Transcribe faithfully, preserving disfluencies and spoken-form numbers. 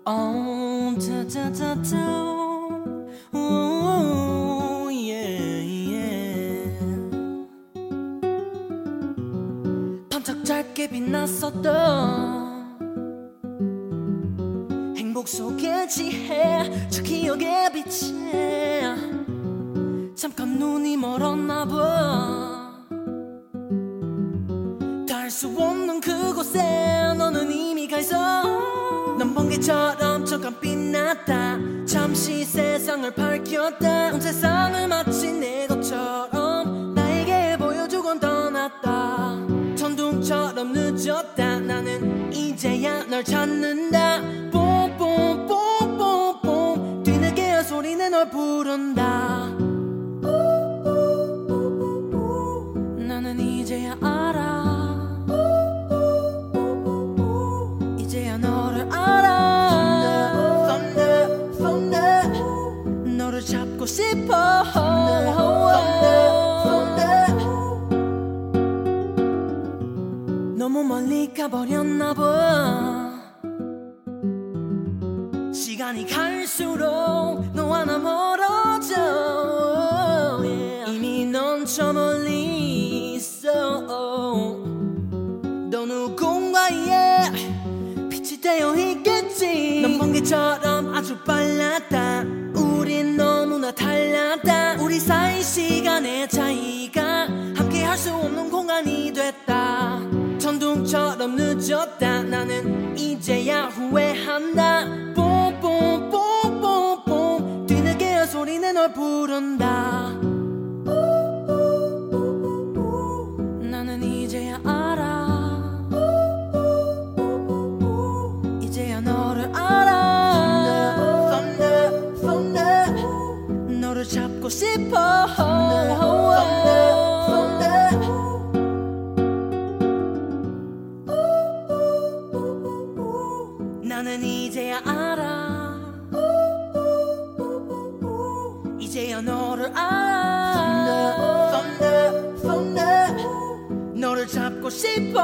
Oh, da da da da. Ooh, yeah, yeah. 반짝 짧게 빛났었던 행복 속에 지해 저 기억의 빛에 잠깐 눈이 멀었나 봐. 닿을 수 없는 그곳에 너는 이미 가 있어. 넌 번개처럼 잠깐 빛났다. 잠시 세상을 밝혔다. 온 세상을 마치 내 것처럼 나에게 보여주곤 떠났다. 천둥처럼 늦었다. 나는 이제야 널 찾는다. 뽐뽐뽐뽐뽐 뒤늦게 소리내 널 부른다. 나는 이제야 알아. 이제야 너를 알아. Thunder, thunder, thunder. 너를 잡고 싶어. Thunder, thunder, thunder. 너무 멀리 가버렸나 봐. 시간이 갈수록 너와 나 멀어져. yeah. 이미 넌 저 멀리 있어. 너 누군가의 빛이 되어 있겠지. 넌 번개처럼 아주 빨랐다. 우린 너무나 달랐다. 우리 사이 시간의 차이가 함께 할 수 없는 공간이 됐다. 천둥처럼 늦었다. 나는 이제야 후회한다. 뽐뽐뽐뽐뽐 뒤늦게 소리내 널 부른다. 나는 이제야 알아. 이제야 너를 알아. Thunder, thunder, thunder. 너를 잡고 싶어. Thunder, thunder, thunder. 나는 이제야 알아. 이제야 너를 알아. Thunder, thunder, thunder. 너를 잡고 싶어.